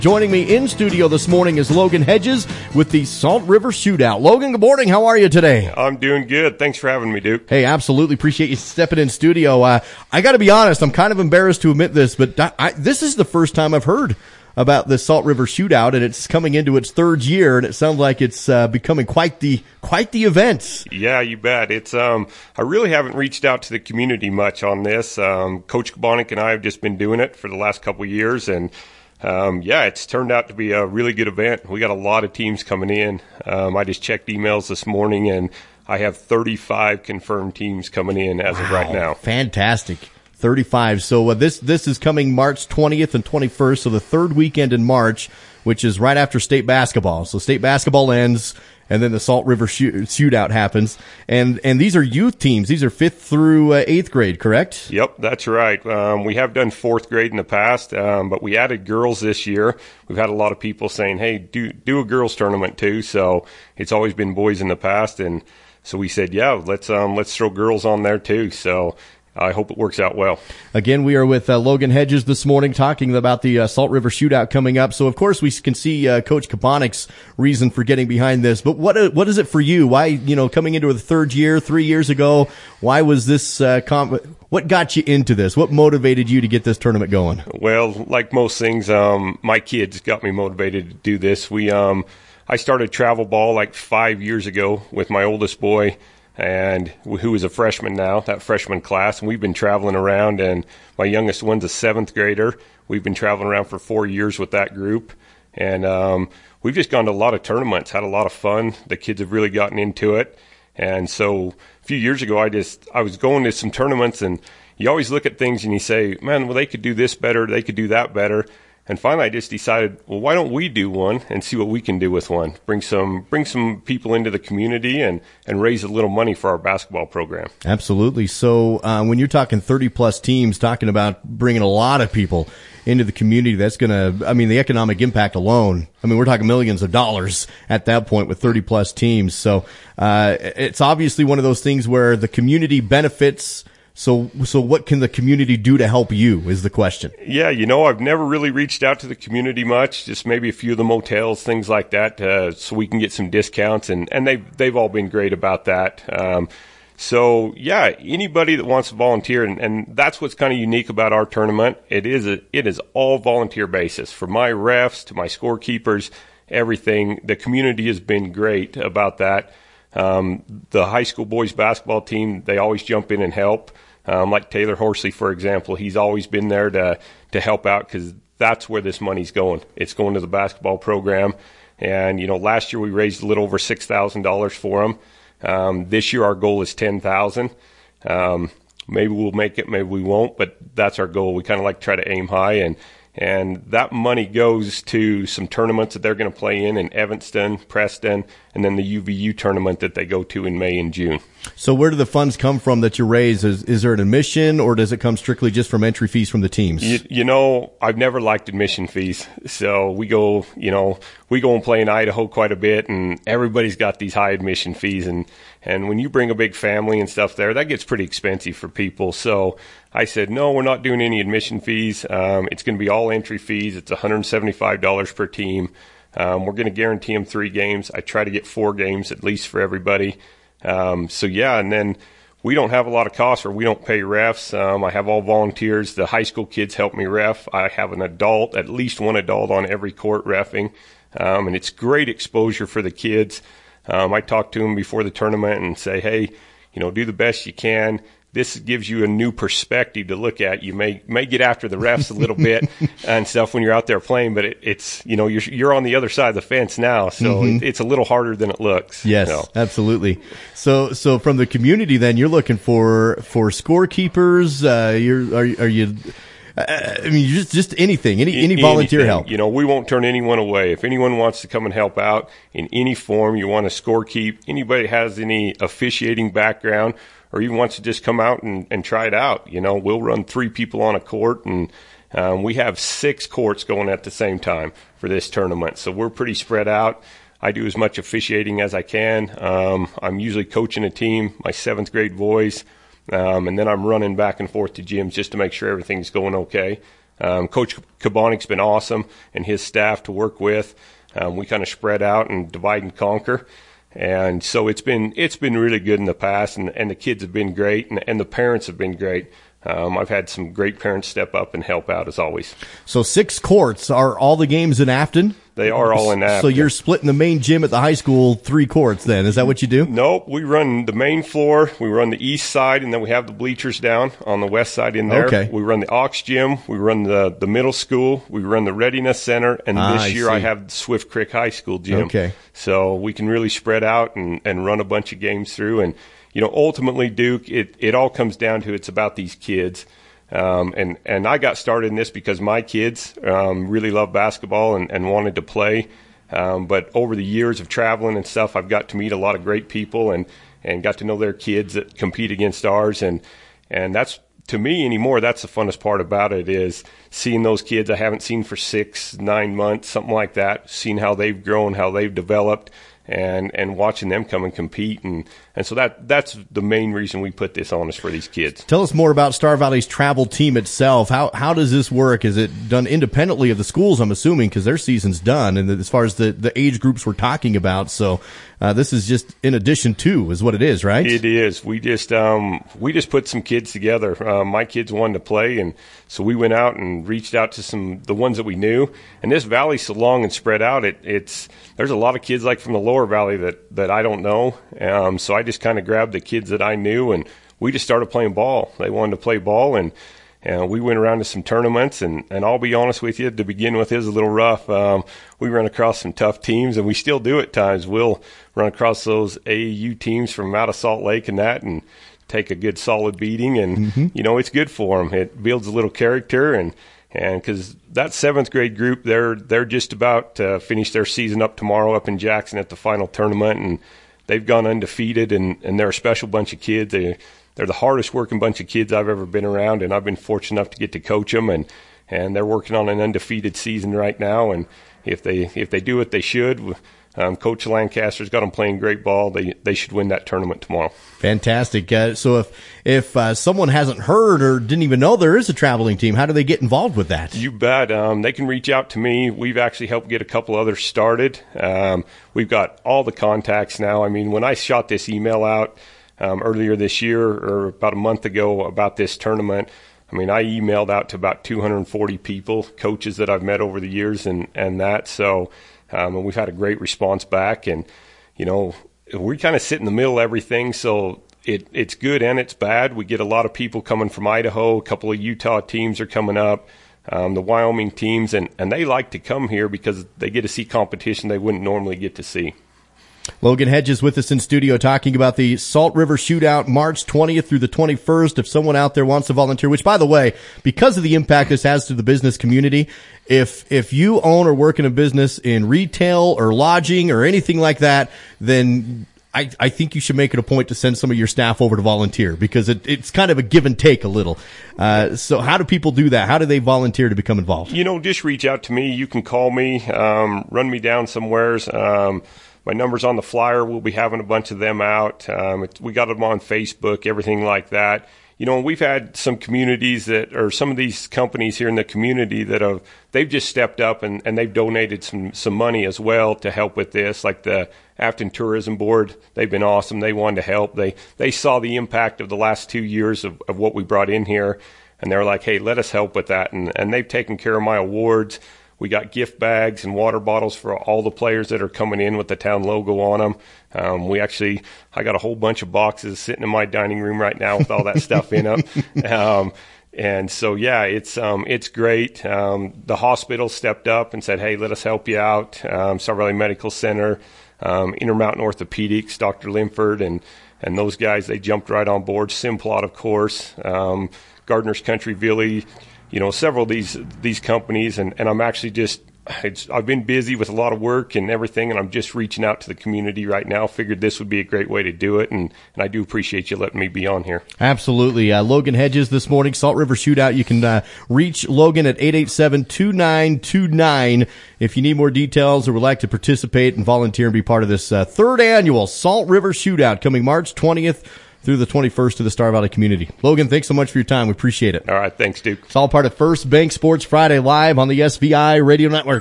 Joining me in studio this morning is Logan Hedges with the Salt River Shootout. Logan, good morning. How are you today? I'm doing good. Thanks for having me, Duke. Hey, absolutely. Appreciate you stepping in studio. I got to be honest, I'm kind of embarrassed to admit this, but this is the first time I've heard about the Salt River Shootout, and it's coming into its third year, and it sounds like it's becoming quite the event. Yeah, you bet. It's I really haven't reached out to the community much on this. Coach Kabonik and I have just been doing it for the last couple of years, and it's turned out to be a really good event. We got a lot of teams coming in. I just checked emails this morning, and I have 35 confirmed teams coming in as of right now. Fantastic. 35. So this is coming March 20th and 21st, so the third weekend in March, which is right after state basketball. So state basketball ends, and then the Salt River Shootout happens. And these are youth teams. These are 5th through 8th grade, correct? Yep, that's right. We have done 4th grade in the past, but we added girls this year. We've had a lot of people saying, hey, do a girls tournament too. So it's always been boys in the past. And so we said, yeah, let's throw girls on there too. So I hope it works out well. Again, we are with Logan Hedges this morning talking about the Salt River Shootout coming up. So, of course, we can see Coach Kabonik's reason for getting behind this. But what is it for you? Why, coming into the third year, 3 years ago, why was this what got you into this? What motivated you to get this tournament going? Well, like most things, my kids got me motivated to do this. I started travel ball like 5 years ago with my oldest boy, and who is a freshman now, that freshman class. And we've been traveling around, and my youngest one's a 7th grader. We've been traveling around for 4 years with that group. And we've just gone to a lot of tournaments, had a lot of fun. The kids have really gotten into it. And so a few years ago, I was going to some tournaments, and you always look at things and you say, man, well, they could do this better, they could do that better. And finally, I just decided, well, why don't we do one and see what we can do with one? Bring some people into the community and raise a little money for our basketball program. Absolutely. So when you're talking 30-plus teams, talking about bringing a lot of people into the community, that's going to, the economic impact alone, we're talking millions of dollars at that point with 30-plus teams. So it's obviously one of those things where the community benefits. So what can the community do to help you is the question. Yeah, I've never really reached out to the community much, just maybe a few of the motels, things like that, so we can get some discounts, and they've all been great about that. So yeah, anybody that wants to volunteer, and that's what's kind of unique about our tournament. It is all volunteer basis. From my refs to my scorekeepers, everything. The community has been great about that. The high school boys basketball team, they always jump in and help. Like Taylor Horsley, for example, he's always been there to help out, because that's where this money's going. It's going to the basketball program. And, last year we raised a little over $6,000 for them. This year our goal is $10,000. Maybe we'll make it, maybe we won't, but that's our goal. We kind of like to try to aim high, and that money goes to some tournaments that they're going to play in Evanston, Preston, and then the UVU tournament that they go to in May and June. So where do the funds come from that you raise? Is there an admission, or does it come strictly just from entry fees from the teams? I've never liked admission fees. So we go and play in Idaho quite a bit, and everybody's got these high admission fees. And when you bring a big family and stuff there, that gets pretty expensive for people. So I said, no, we're not doing any admission fees. It's going to be all entry fees. It's $175 per team. We're going to guarantee them 3 games. I try to get 4 games at least for everybody. And then we don't have a lot of costs, or we don't pay refs. I have all volunteers. The high school kids help me ref. I have an adult, at least one adult on every court reffing. And it's great exposure for the kids. I talk to them before the tournament and say, hey, do the best you can. This gives you a new perspective to look at. You may get after the refs a little bit and stuff when you're out there playing, but it's you're on the other side of the fence now, so it's a little harder than it looks. Yes, absolutely. So from the community, then you're looking for scorekeepers. Are you? Just anything, any volunteer help. We won't turn anyone away. If anyone wants to come and help out in any form, you want to scorekeep, anybody has any officiating background, or even wants to just come out and try it out, we'll run 3 people on a court, and we have 6 courts going at the same time for this tournament. So we're pretty spread out. I do as much officiating as I can. I'm usually coaching a team, my 7th grade boys. And then I'm running back and forth to gyms just to make sure everything's going okay. Coach Kabonik's been awesome and his staff to work with. We kind of spread out and divide and conquer. And so it's been really good in the past, and the kids have been great, and the parents have been great. I've had some great parents step up and help out as always. So 6 courts. Are all the games in Afton? They are all in Afton. So you're splitting the main gym at the high school 3 courts then. Is that what you do? Nope. We run the main floor. We run the east side, and then we have the bleachers down on the west side in there. Okay. We run the Aux gym. We run the middle school. We run the Readiness Center. And this year I have the Swift Creek High School gym. Okay. So we can really spread out and run a bunch of games through. And, ultimately, Duke, it all comes down to it's about these kids. And I got started in this because my kids really love basketball and wanted to play. But over the years of traveling and stuff, I've got to meet a lot of great people and got to know their kids that compete against ours. And that's, to me anymore, that's the funnest part about it is seeing those kids I haven't seen for 6-9 months, something like that, seeing how they've grown, how they've developed, and watching them come and compete. And so that's the main reason we put this on is for these kids. Tell us more about Star Valley's travel team itself. How does this work? Is it done independently of the schools, I'm assuming, because their season's done, and as far as the age groups we're talking about. So this is just in addition to is what it is, right? It is. We just put some kids together. My kids wanted to play, and so we went out and reached out to the ones that we knew. And this valley's so long and spread out, there's a lot of kids like from the lower valley that I don't know. So I just kind of grabbed the kids that I knew, and we just started playing ball. They wanted to play ball, and we went around to some tournaments, and I'll be honest with you, to begin with, it was a little rough. We ran across some tough teams, and we still do at times. We'll run across those AAU teams from out of Salt Lake and take a good solid beating, and, it's good for them. It builds a little character, and because that 7th grade group, they're just about to finish their season up tomorrow up in Jackson at the final tournament, and they've gone undefeated, and they're a special bunch of kids. They're the hardest working bunch of kids I've ever been around, and I've been fortunate enough to get to coach them, and they're working on an undefeated season right now. And if they do what they should, Coach Lancaster's got them playing great ball. They should win that tournament tomorrow. Fantastic. So if someone hasn't heard or didn't even know there is a traveling team, how do they get involved with that? You bet. They can reach out to me. We've actually helped get a couple others started. We've got all the contacts now. I mean, when I shot this email out earlier this year or about a month ago about this tournament, I mean, I emailed out to about 240 people, coaches that I've met over the years and that. So and we've had a great response back. And, we kind of sit in the middle of everything. So it's good and it's bad. We get a lot of people coming from Idaho. A couple of Utah teams are coming up, the Wyoming teams, and they like to come here because they get to see competition they wouldn't normally get to see. Logan Hedges with us in studio talking about the Salt River Shootout, March 20th through the 21st. If someone out there wants to volunteer, which, by the way, because of the impact this has to the business community, if you own or work in a business in retail or lodging or anything like that, then I think you should make it a point to send some of your staff over to volunteer because it's kind of a give and take a little. So how do people do that? How do they volunteer to become involved? Just reach out to me. You can call me, run me down somewheres. My number's on the flyer. We'll be having a bunch of them out. We got them on Facebook, everything like that. We've had some communities or some of these companies here in the community they've just stepped up and they've donated some money as well to help with this, like the Afton Tourism Board. They've been awesome. They wanted to help. They saw the impact of the last 2 years of what we brought in here, and they're like, hey, let us help with that. And they've taken care of my awards. We got gift bags and water bottles for all the players that are coming in with the town logo on them. I got a whole bunch of boxes sitting in my dining room right now with all that stuff in them. And so, yeah, it's great. The hospital stepped up and said, hey, let us help you out. Star Valley Medical Center, Intermountain Orthopedics, Dr. Linford, and those guys, they jumped right on board. Simplot, of course, Gardner's Country Villy, several of these companies, and I'm actually I've been busy with a lot of work and everything, and I'm just reaching out to the community right now. Figured this would be a great way to do it, and I do appreciate you letting me be on here. Absolutely. Logan Hedges this morning, Salt River Shootout. You can reach Logan at 887-2929 if you need more details or would like to participate and volunteer and be part of this third annual Salt River Shootout coming March 20th through the 21st to the Star Valley community. Logan, thanks so much for your time. We appreciate it. All right. Thanks, Duke. It's all part of First Bank Sports Friday live on the SVI Radio Network.